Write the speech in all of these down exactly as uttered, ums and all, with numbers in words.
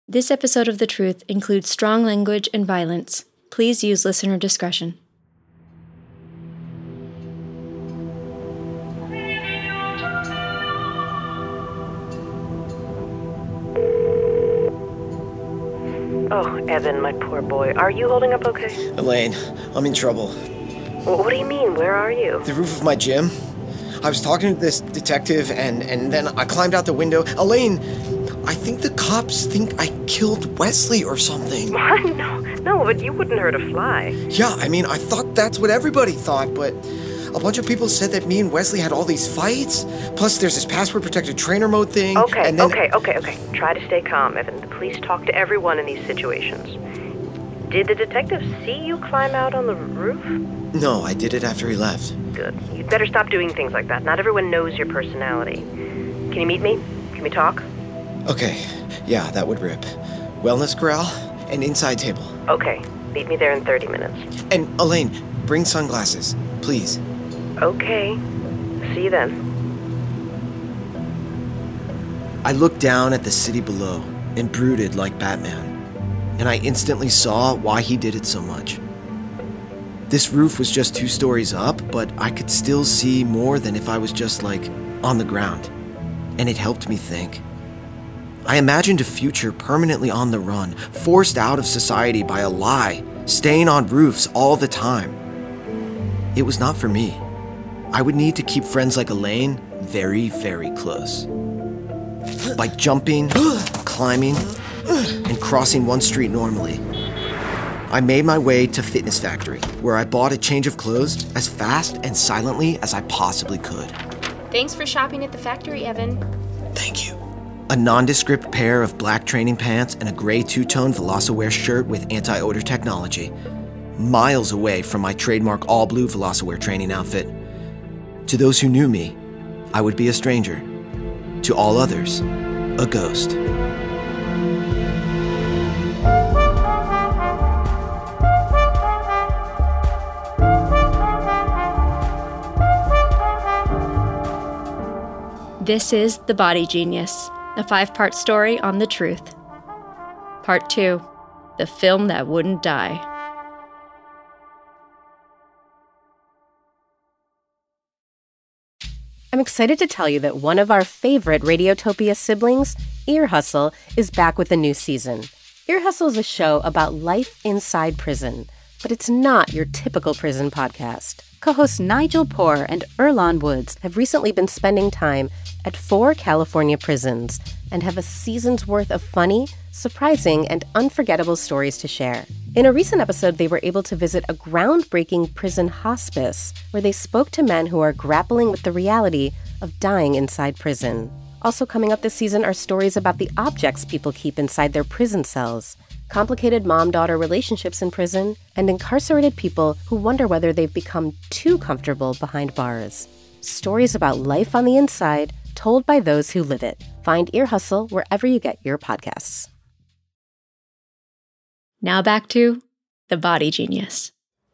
This episode of The Truth includes strong language and violence. Please use listener discretion. Oh, Evan, my poor boy. Are you holding up okay? Elaine, I'm in trouble. Well, what do you mean? Where are you? The roof of my gym. I was talking to this detective, and, and then I climbed out the window. Elaine, I think the cops think I killed Wesley or something. What? No, no, but you wouldn't hurt a fly. Yeah, I mean, I thought that's what everybody thought, but a bunch of people said that me and Wesley had all these fights. Plus, there's this password-protected trainer mode thing. Okay, and then... okay, okay, okay. Try to stay calm, Evan. The police talk to everyone in these situations. Did the detective see you climb out on the roof? No, I did it after he left. Good. You'd better stop doing things like that. Not everyone knows your personality. Can you meet me? Can we talk? Okay, yeah, that would rip. Wellness corral and inside table. Okay, meet me there in thirty minutes. And Elaine, bring sunglasses, please. Okay, see you then. I looked down at the city below and brooded like Batman, and I instantly saw why he did it so much. This roof was just two stories up, but I could still see more than if I was just, like, on the ground, and it helped me think. I imagined a future permanently on the run, forced out of society by a lie, staying on roofs all the time. It was not for me. I would need to keep friends like Elaine very, very close. By jumping, climbing, and crossing one street normally. I made my way to Fitness Factory, where I bought a change of clothes as fast and silently as I possibly could. Thanks for shopping at the factory, Evan. Thank you. A nondescript pair of black training pants and a gray two-tone VelociWear shirt with anti-odor technology. Miles away from my trademark all-blue VelociWear training outfit. To those who knew me, I would be a stranger. To all others, a ghost. This is The Body Genius, a five-part story on The Truth. Part two, the film that wouldn't die. I'm excited to tell you that one of our favorite Radiotopia siblings, Ear Hustle, is back with a new season. Ear Hustle is a show about life inside prison, but it's not your typical prison podcast. Co-hosts Nigel Poor and Earlonne Woods have recently been spending time at four California prisons and have a season's worth of funny, surprising, and unforgettable stories to share. In a recent episode, they were able to visit a groundbreaking prison hospice where they spoke to men who are grappling with the reality of dying inside prison. Also coming up this season are stories about the objects people keep inside their prison cells, complicated mom-daughter relationships in prison, and incarcerated people who wonder whether they've become too comfortable behind bars. Stories about life on the inside, told by those who live it. Find Ear Hustle wherever you get your podcasts. Now back to The Body Genius.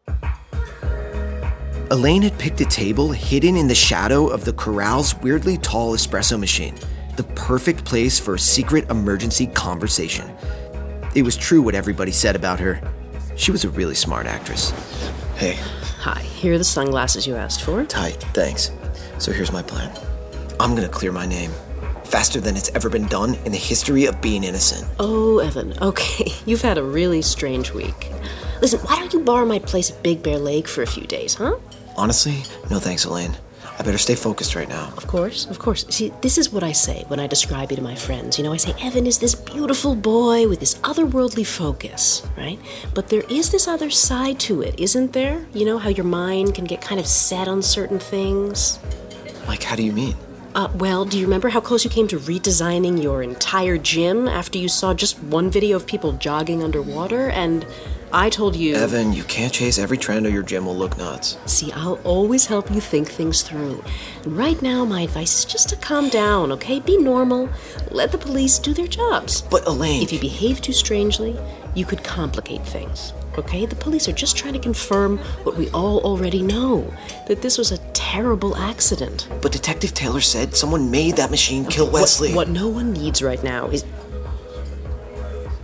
Elaine had picked a table hidden in the shadow of the corral's weirdly tall espresso machine, the perfect place for a secret emergency conversation. It was true what everybody said about her. She was a really smart actress. Hey. Hi, here are the sunglasses you asked for. Tight, thanks. So here's my plan. I'm gonna clear my name. Faster than it's ever been done in the history of being innocent. Oh, Evan, okay. You've had a really strange week. Listen, why don't you borrow my place at Big Bear Lake for a few days, huh? Honestly, no thanks, Elaine. I better stay focused right now. Of course, of course. See, this is what I say when I describe you to my friends. You know, I say, Evan is this beautiful boy with this otherworldly focus, right? But there is this other side to it, isn't there? You know, how your mind can get kind of set on certain things. Like, how do you mean? Uh, well, do you remember how close you came to redesigning your entire gym after you saw just one video of people jogging underwater? And I told you... Evan, you can't chase every trend or your gym will look nuts. See, I'll always help you think things through. And right now, my advice is just to calm down, okay? Be normal. Let the police do their jobs. But Elaine... If you behave too strangely, you could complicate things, okay? The police are just trying to confirm what we all already know, that this was a terrible accident. But Detective Taylor said someone made that machine kill Wesley. What, what no one needs right now is...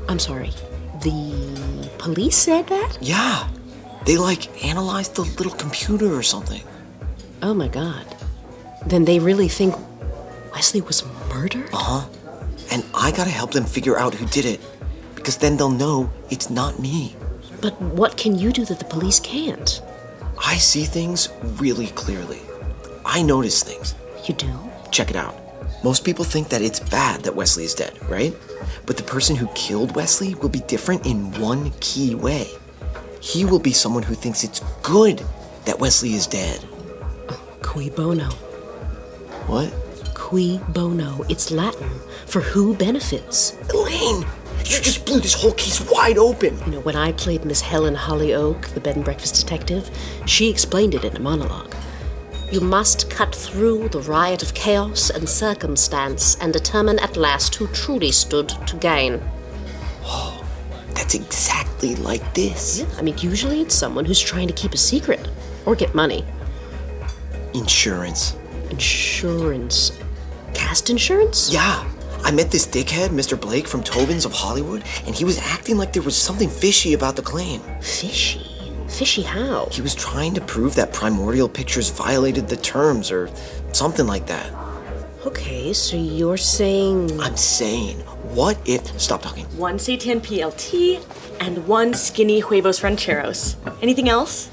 I'm sorry. The police said that? Yeah. They, like, analyzed the little computer or something. Oh, my God. Then they really think Wesley was murdered? Uh-huh. And I gotta help them figure out who did it, because then they'll know it's not me. But what can you do that the police can't? I see things really clearly. I notice things. You do? Check it out. Most people think that it's bad that Wesley is dead, right? But the person who killed Wesley will be different in one key way. He will be someone who thinks it's good that Wesley is dead. Oh, cui bono. What? Cui bono. It's Latin for who benefits. Elaine, you just blew this whole case wide open. You know, when I played Miss Helen Hollyoak, the bed and breakfast detective, she explained it in a monologue. You must cut through the riot of chaos and circumstance and determine at last who truly stood to gain. Oh, that's exactly like this. Yeah, I mean, usually it's someone who's trying to keep a secret or get money. Insurance. Insurance. Cast insurance? Yeah. I met this dickhead, Mister Blake from Tobin's of Hollywood, and he was acting like there was something fishy about the claim. Fishy? Fishy how? He was trying to prove that Primordial Pictures violated the terms or something like that. Okay, so you're saying... I'm saying, what if... Stop talking. One Seitan P L T and one skinny Huevos Rancheros. Anything else?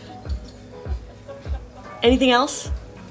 Anything else?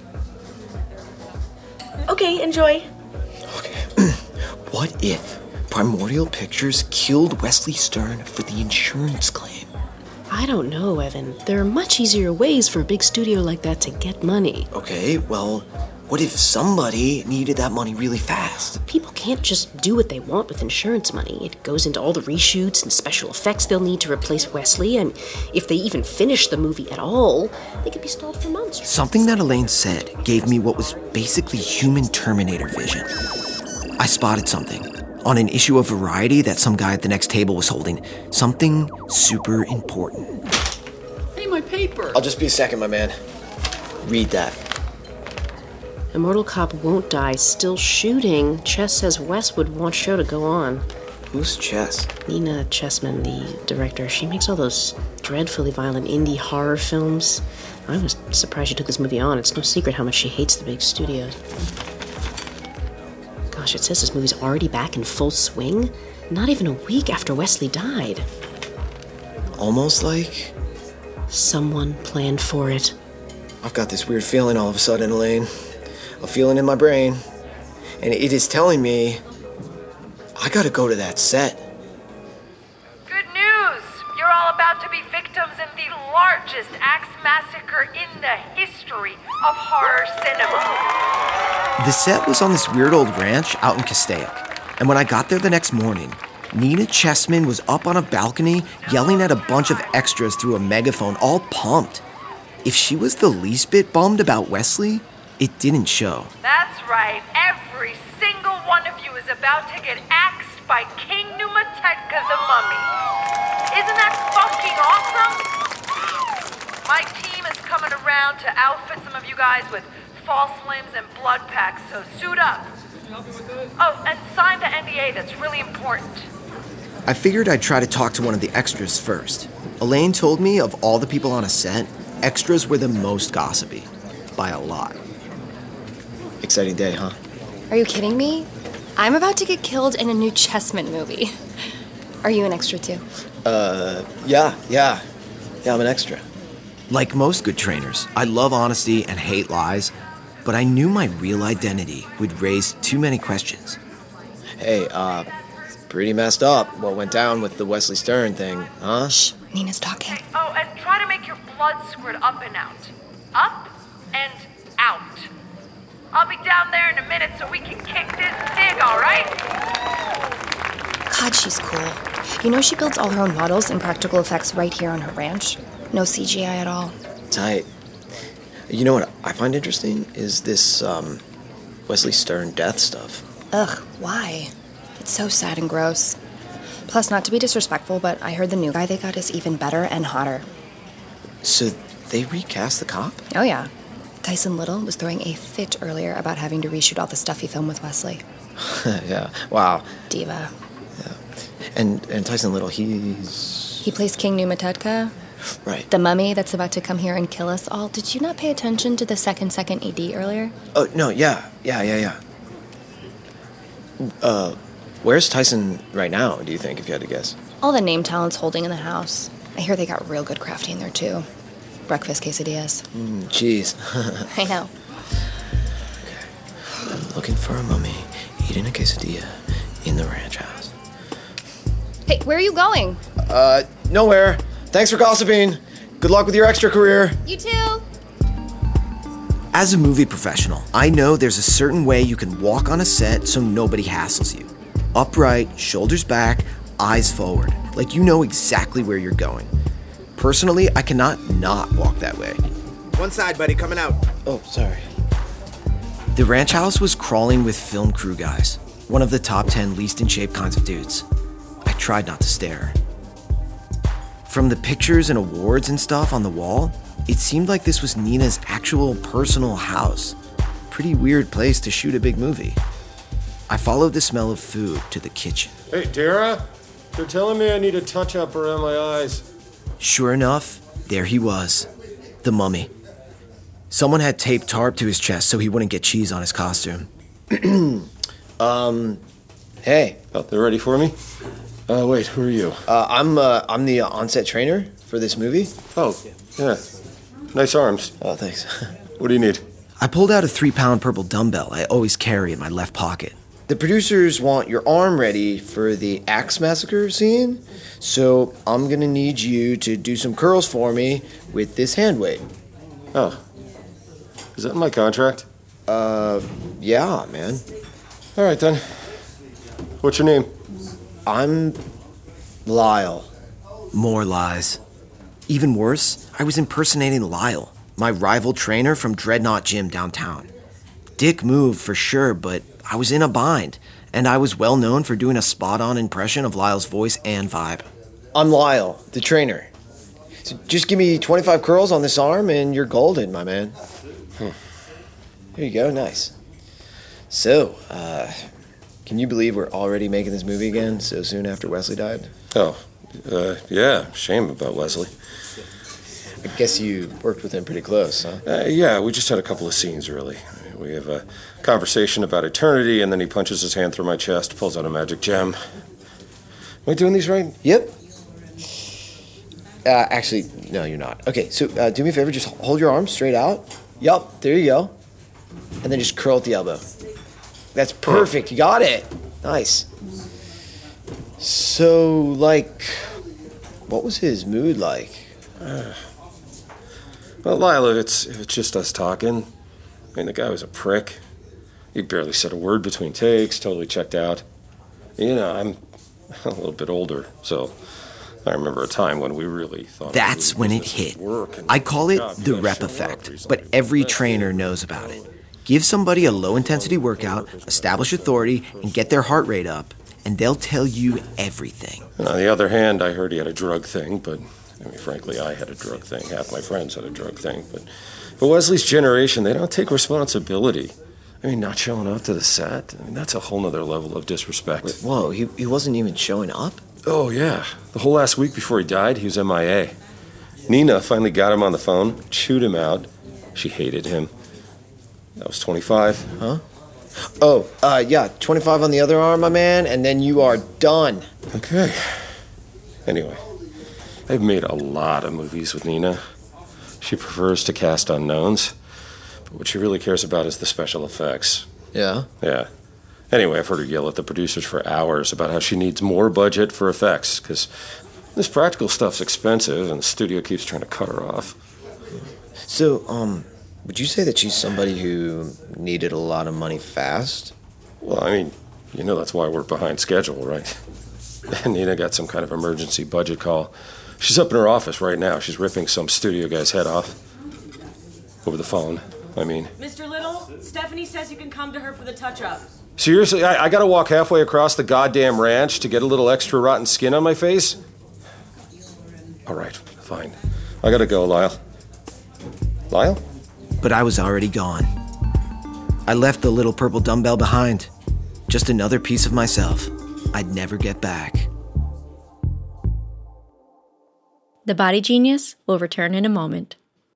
Okay, enjoy. Okay. What if Primordial Pictures killed Wesley Stern for the insurance claim? I don't know, Evan. There are much easier ways for a big studio like that to get money. Okay, well, what if somebody needed that money really fast? People can't just do what they want with insurance money. It goes into all the reshoots and special effects they'll need to replace Wesley, and if they even finish the movie at all, they could be stalled for months. Something that Elaine said gave me what was basically human Terminator vision. I spotted something on an issue of Variety that some guy at the next table was holding. Something super important. Hey, my paper! I'll just be a second, my man. Read that. Immortal Cop won't die, still shooting. Chess says Wes would want show to go on. Who's Chess? Nina Chessman, the director. She makes all those dreadfully violent indie horror films. I was surprised she took this movie on. It's no secret how much she hates the big studios. Gosh, it says this movie's already back in full swing. Not even a week after Wesley died. Almost like... someone planned for it. I've got this weird feeling all of a sudden, Elaine. A feeling in my brain. And it is telling me I gotta go to that set. Good news! You're all about to be victims in the largest axe massacre in the history of horror cinema. The set was on this weird old ranch out in Castaic. And when I got there the next morning, Nina Chessman was up on a balcony yelling at a bunch of extras through a megaphone, all pumped. If she was the least bit bummed about Wesley, it didn't show. That's right. Every single one of you is about to get axed by King Numatetka the Mummy. Isn't that fucking awesome? My team is coming around to outfit some of you guys with false limbs and blood packs, so suit up. Oh, and sign the N D A, that's really important. I figured I'd try to talk to one of the extras first. Elaine told me of all the people on a set, extras were the most gossipy. By a lot. Exciting day, huh? Are you kidding me? I'm about to get killed in a new Chessman movie. Are you an extra too? Uh, yeah, yeah. Yeah, I'm an extra. Like most good trainers, I love honesty and hate lies, but I knew my real identity would raise too many questions. Hey, uh, pretty messed up what went down with the Wesley Stern thing, huh? Shh, Nina's talking. Oh, and try to make your blood squirt up and out. Up and out. I'll be down there in a minute so we can kick this pig, all right? God, she's cool. You know she builds all her own models and practical effects right here on her ranch. No C G I at all. Tight. You know what I find interesting is this, um, Wesley Stern death stuff. Ugh, why? It's so sad and gross. Plus, not to be disrespectful, but I heard the new guy they got is even better and hotter. So they recast the cop? Oh, yeah. Tyson Little was throwing a fit earlier about having to reshoot all the stuff he filmed with Wesley. Yeah, wow. Diva. Yeah. And and Tyson Little, he's... He plays King Numatetka, Right. the mummy that's about to come here and kill us all. Did you not pay attention to the second second E D earlier? Oh, no, yeah. Yeah, yeah, yeah. Uh, where's Tyson right now, do you think, if you had to guess? All the name talent's holding in the house. I hear they got real good crafty in there, too. Breakfast quesadillas. Mm, cheese. I know. Okay. I'm looking for a mummy eating a quesadilla in the ranch house. Hey, where are you going? Uh, nowhere. Thanks for gossiping. Good luck with your extra career. You too. As a movie professional, I know there's a certain way you can walk on a set so nobody hassles you. Upright, shoulders back, eyes forward, like you know exactly where you're going. Personally, I cannot not walk that way. One side, buddy, coming out. Oh, sorry. The ranch house was crawling with film crew guys, one of the top ten least in shape kinds of dudes. I tried not to stare. From the pictures and awards and stuff on the wall, it seemed like this was Nina's actual personal house. Pretty weird place to shoot a big movie. I followed the smell of food to the kitchen. Hey, Dara, they're telling me I need a touch-up around my eyes. Sure enough, there he was, the mummy. Someone had taped tarp to his chest so he wouldn't get cheese on his costume. um, hey. Oh, they're ready for me? Uh, wait, who are you? Uh, I'm, uh, I'm the uh, on-set trainer for this movie. Oh, yeah. Nice arms. Oh, thanks. What do you need? I pulled out a three-pound purple dumbbell I always carry in my left pocket. The producers want your arm ready for the Axe Massacre scene, so I'm gonna need you to do some curls for me with this hand weight. Oh. Is that in my contract? Uh, yeah, man. All right, then. What's your name? I'm Lyle. More lies. Even worse, I was impersonating Lyle, my rival trainer from Dreadnought Gym downtown. Dick move for sure, but I was in a bind, and I was well known for doing a spot-on impression of Lyle's voice and vibe. I'm Lyle, the trainer. So just give me twenty-five curls on this arm and you're golden, my man. Hmm. Here you go, nice. So, uh, can you believe we're already making this movie again so soon after Wesley died? Oh, uh, yeah, shame about Wesley. I guess you worked with him pretty close, huh? Uh, yeah, we just had a couple of scenes, really. We have a conversation about eternity, and then he punches his hand through my chest, pulls out a magic gem. Am I doing these right? Yep. Uh, actually, no, you're not. Okay, so uh, do me a favor, just hold your arm straight out. Yup, there you go. And then just curl at the elbow. That's perfect, you got it. Nice. So, like, what was his mood like? Uh, well, Lila, if it's, if it's just us talking... I mean, the guy was a prick. He barely said a word between takes, totally checked out. You know, I'm a little bit older, so I remember a time when we really thought... That's when it hit. I call it the rep effect, but every trainer knows about it. Give somebody a low-intensity workout, establish authority, and get their heart rate up, and they'll tell you everything. And on the other hand, I heard he had a drug thing, but, I mean, frankly, I had a drug thing. Half my friends had a drug thing, but... But Wesley's generation, they don't take responsibility. I mean, not showing up to the set, I mean, that's a whole nother level of disrespect. Wait, whoa, he, he wasn't even showing up? Oh, yeah. The whole last week before he died, he was M I A. Nina finally got him on the phone, chewed him out. She hated him. That was twenty-five. Huh? Oh, uh, yeah, twenty-five on the other arm, my man, and then you are done. Okay. Anyway, I've made a lot of movies with Nina. She prefers to cast unknowns, but what she really cares about is the special effects. Yeah? Yeah. Anyway, I've heard her yell at the producers for hours about how she needs more budget for effects, because this practical stuff's expensive, and the studio keeps trying to cut her off. So, um, would you say that she's somebody who needed a lot of money fast? Well, I mean, you know that's why we're behind schedule, right? Nina got some kind of emergency budget call. She's up in her office right now. She's ripping some studio guy's head off. Over the phone, I mean. Mister Little, Stephanie says you can come to her for the touch-up. Seriously, I, I gotta walk halfway across the goddamn ranch to get a little extra rotten skin on my face? All right, fine. I gotta go, Lyle. Lyle? But I was already gone. I left the little purple dumbbell behind. Just another piece of myself I'd never get back. The Body Genius will return in a moment.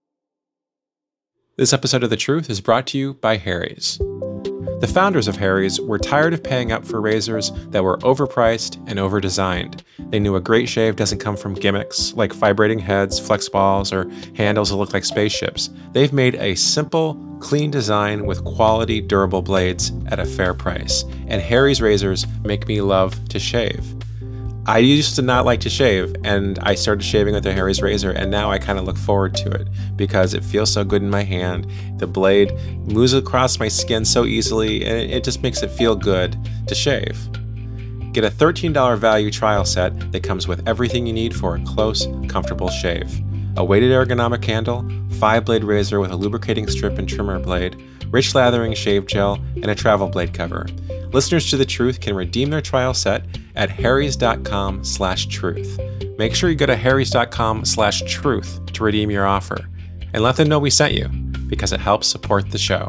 This episode of The Truth is brought to you by Harry's. The founders of Harry's were tired of paying up for razors that were overpriced and overdesigned. They knew a great shave doesn't come from gimmicks like vibrating heads, flex balls, or handles that look like spaceships. They've made a simple, clean design with quality, durable blades at a fair price. And Harry's razors make me love to shave. I used to not like to shave, and I started shaving with the Harry's razor, and now I kind of look forward to it because it feels so good in my hand. The blade moves across my skin so easily, and it just makes it feel good to shave. Get a thirteen dollars value trial set that comes with everything you need for a close, comfortable shave. A weighted ergonomic handle, five-blade razor with a lubricating strip and trimmer blade, rich lathering shave gel, and a travel blade cover. Listeners to The Truth can redeem their trial set at harrys.com slash truth. Make sure you go to harrys.com slash truth to redeem your offer. And let them know we sent you, because it helps support the show.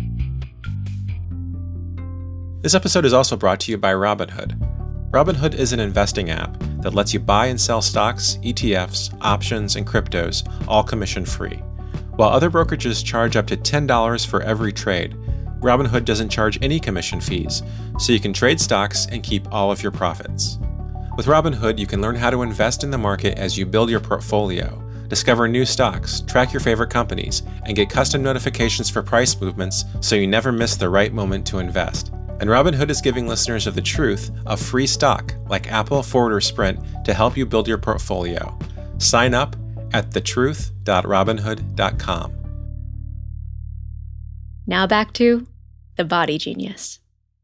This episode is also brought to you by Robinhood. Robinhood is an investing app that lets you buy and sell stocks, E T Fs, options, and cryptos, all commission-free. While other brokerages charge up to ten dollars for every trade, Robinhood doesn't charge any commission fees, so you can trade stocks and keep all of your profits. With Robinhood, you can learn how to invest in the market as you build your portfolio, discover new stocks, track your favorite companies, and get custom notifications for price movements so you never miss the right moment to invest. And Robinhood is giving listeners of The Truth a free stock like Apple, Ford, or Sprint to help you build your portfolio. Sign up at the truth dot robinhood dot com. Now back to The Body Genius.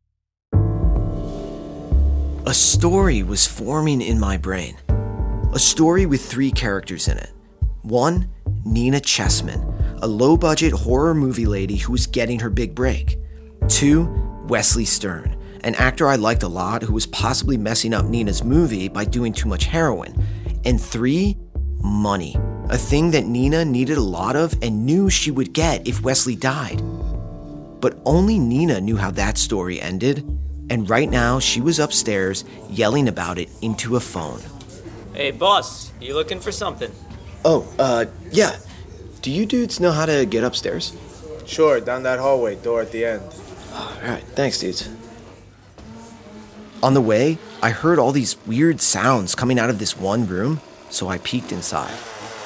A story was forming in my brain. A story with three characters in it. One, Nina Chessman, a low-budget horror movie lady who was getting her big break. Two, Wesley Stern, an actor I liked a lot who was possibly messing up Nina's movie by doing too much heroin. And three, money, a thing that Nina needed a lot of and knew she would get if Wesley died. But only Nina knew how that story ended, and right now she was upstairs yelling about it into a phone. Hey, boss, you looking for something? Oh, uh, yeah. Do you dudes know how to get upstairs? Sure, down that hallway, door at the end. All right, thanks, dudes. On the way, I heard all these weird sounds coming out of this one room, so I peeked inside.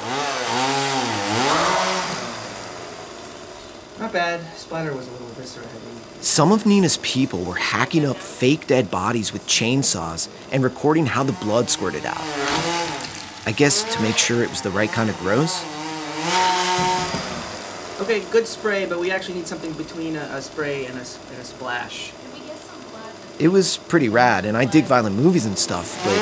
Not bad. Splatter was a little viscera heavy. Some of Nina's people were hacking up fake dead bodies with chainsaws and recording how the blood squirted out. I guess to make sure it was the right kind of gross. Okay, good spray, but we actually need something between a, a spray and a, and a splash. It was pretty rad, and I dig violent movies and stuff, but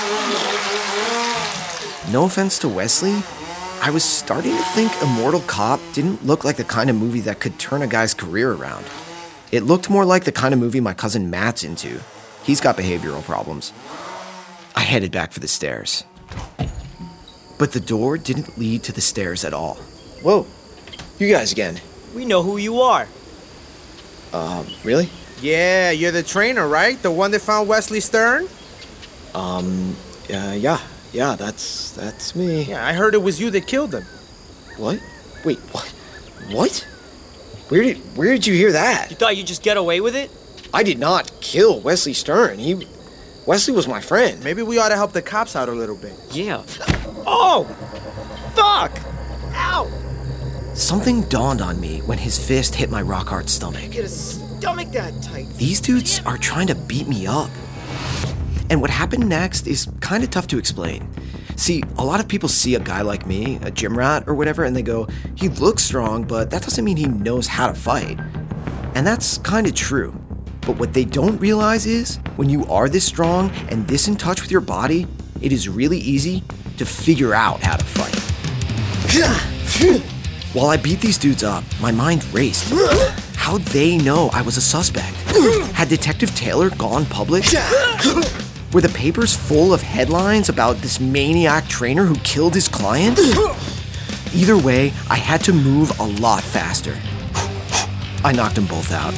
no offense to Wesley, I was starting to think Immortal Cop didn't look like the kind of movie that could turn a guy's career around. It looked more like the kind of movie my cousin Matt's into. He's got behavioral problems. I headed back for the stairs. But the door didn't lead to the stairs at all. Whoa, you guys again. We know who you are. Um, really? Yeah, you're the trainer, right? The one that found Wesley Stern? Um, uh, yeah. Yeah, that's that's me. Yeah, I heard it was you that killed him. What? Wait, what? What? Where did where did you hear that? You thought you'd just get away with it? I did not kill Wesley Stern. He Wesley was my friend. Maybe we ought to help the cops out a little bit. Yeah. Oh! Fuck! Ow! Something dawned on me when his fist hit my rock-hard stomach. Get a stomach that tight. These dudes are trying to beat me up. And what happened next is kind of tough to explain. See, a lot of people see a guy like me, a gym rat or whatever, and they go, he looks strong, but that doesn't mean he knows how to fight. And that's kind of true. But what they don't realize is, when you are this strong and this in touch with your body, it is really easy to figure out how to fight. While I beat these dudes up, my mind raced. How'd they know I was a suspect? Had Detective Taylor gone public? Were the papers full of headlines about this maniac trainer who killed his client? Either way, I had to move a lot faster. I knocked them both out.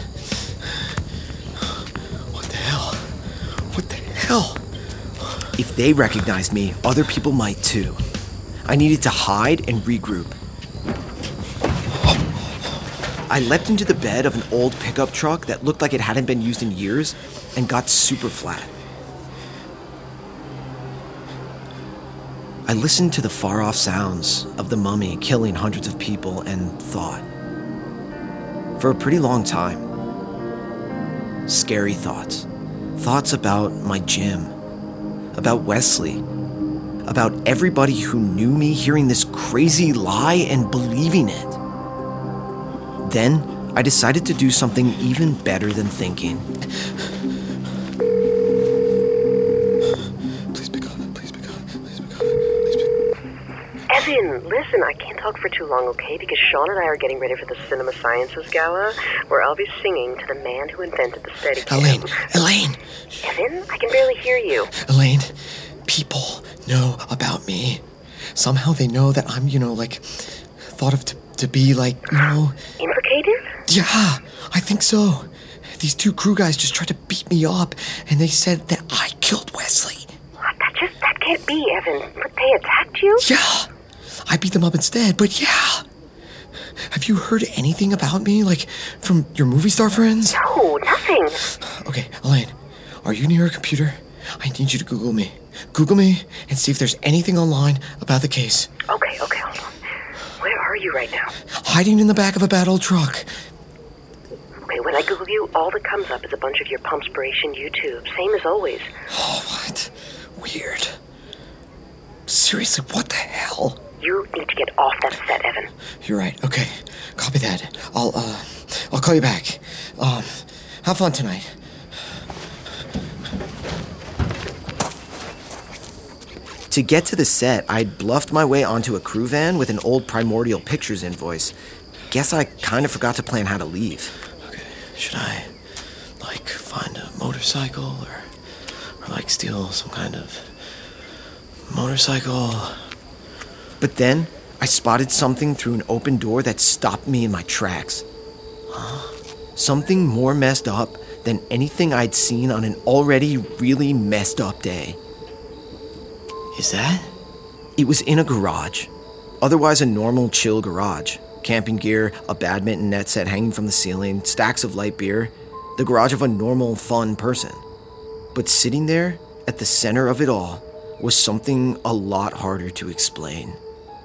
What the hell? What the hell? If If they recognized me, other people might too. I needed to hide and regroup. I leapt into the bed of an old pickup truck that looked like it hadn't been used in years and got super flat. I listened to the far-off sounds of the mummy killing hundreds of people and thought. For a pretty long time. Scary thoughts. Thoughts about my gym. About Wesley. About everybody who knew me hearing this crazy lie and believing it. Then, I decided to do something even better than thinking. Please pick up, please pick up, please pick up, please pick up. Evan, listen, I can't talk for too long, okay? Because Sean and I are getting ready for the Cinema Sciences Gala, where I'll be singing to the man who invented the Steadicam. Elaine, Elaine! Evan, I can barely hear you. Elaine, people know about me. Somehow they know that I'm, you know, like, thought of to, to be, like, you know... Implicated? Yeah, I think so. These two crew guys just tried to beat me up, and they said that I killed Wesley. What? That just, that can't be, Evan. But they attacked you? Yeah, I beat them up instead, but yeah. Have you heard anything about me, like, from your movie star friends? No, nothing. Okay, Elaine, are you near a computer? I need you to Google me. Google me and see if there's anything online about the case. Okay, okay, hold on. Where are you right now? Hiding in the back of a bad old truck. Okay, when I Google you, all that comes up is a bunch of your Pumpspiration YouTube. Same as always. Oh, what? Weird. Seriously, what the hell? You need to get off that set, Evan. You're right. Okay, copy that. I'll, uh, I'll call you back. Um, have fun tonight. To get to the set, I'd bluffed my way onto a crew van with an old Primordial Pictures invoice. Guess I kind of forgot to plan how to leave. Okay, should I, like, find a motorcycle or, or like, steal some kind of motorcycle? But then, I spotted something through an open door that stopped me in my tracks. Huh? Something more messed up than anything I'd seen on an already really messed up day. Is that? It was in a garage. Otherwise a normal, chill garage. Camping gear, a badminton net set hanging from the ceiling, stacks of light beer. The garage of a normal, fun person. But sitting there, at the center of it all, was something a lot harder to explain.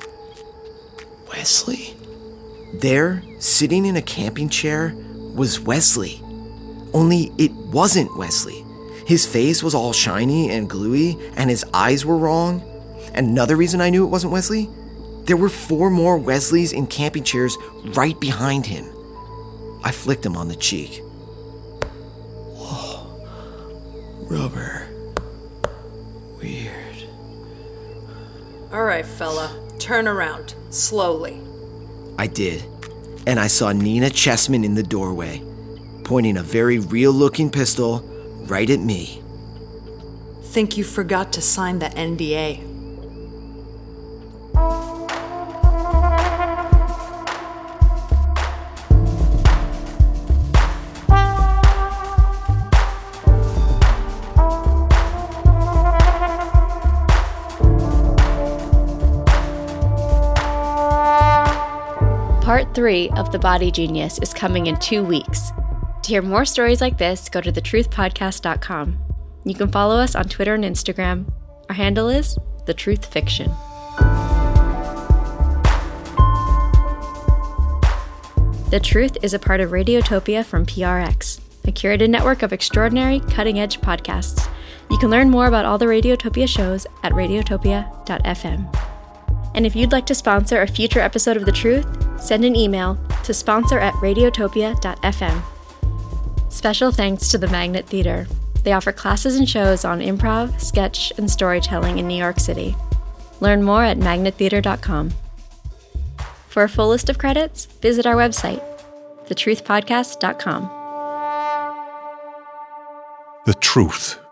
Wesley? There, sitting in a camping chair, was Wesley. Only it wasn't Wesley. His face was all shiny and gluey, and his eyes were wrong. And another reason I knew it wasn't Wesley? There were four more Wesleys in camping chairs right behind him. I flicked him on the cheek. Whoa. Rubber. Weird. All right, fella. Turn around. Slowly. I did. And I saw Nina Chessman in the doorway, pointing a very real-looking pistol right at me. Think you forgot to sign the N D A. Part three of The Body Genius is coming in two weeks. To hear more stories like this, go to the truth podcast dot com. You can follow us on Twitter and Instagram. Our handle is The Truth Fiction. The Truth is a part of Radiotopia from P R X, a curated network of extraordinary, cutting-edge podcasts. You can learn more about all the Radiotopia shows at radiotopia dot f m. And if you'd like to sponsor a future episode of The Truth, send an email to sponsor at radiotopia dot f m. Special thanks to the Magnet Theater. They offer classes and shows on improv, sketch, and storytelling in New York City. Learn more at magnet theater dot com. For a full list of credits, visit our website, the truth podcast dot com. The Truth